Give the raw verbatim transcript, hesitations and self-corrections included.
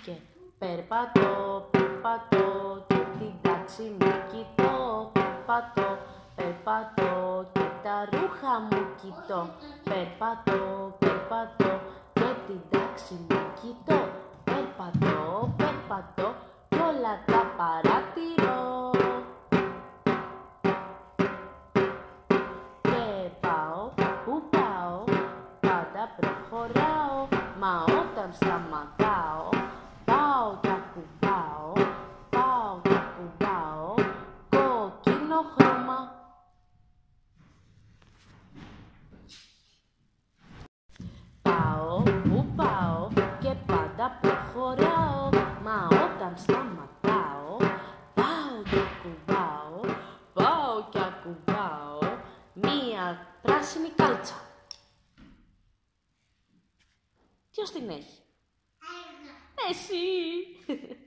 Και περπατώ, περπατώ και την τάξη μου κοιτώ. Περπατώ, περπατώ και τα ρούχα μου κοιτώ. Περπατώ, περπατώ και την τάξη μου κοιτώ. Περπατώ, περπατώ κι όλα τα παρατηρώ. Και πάω, που πάω, πάντα προχωράω. Μα όταν σταματάω, πάω κι ακουμπάω, πάω κι ακουμπάω κόκκινο χρώμα. Πάω, που πάω και πάντα προχωράω. Μα όταν σταματάω, πάω κι ακουμπάω, πάω κι ακουμπάω μία πράσινη κάλτσα. Ποιος την έχει? Εσύ!